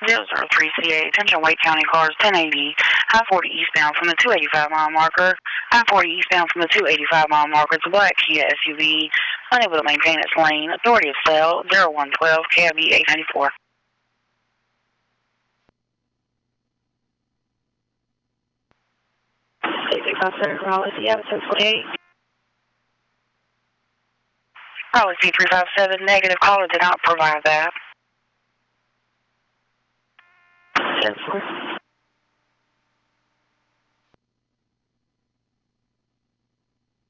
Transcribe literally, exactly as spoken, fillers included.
zero zero three C A, attention Wake County cars ten eighty, I forty eastbound from the two eighty-five mile marker. I forty eastbound from the two eighty-five mile marker. It's a black Kia S U V, unable to maintain its lane. Authority of sale zero one twelve K I V eight ninety-four. six five seven Raleigh, C F ten forty-eight. Raleigh C three five seven, negative, caller did not provide that. ten four.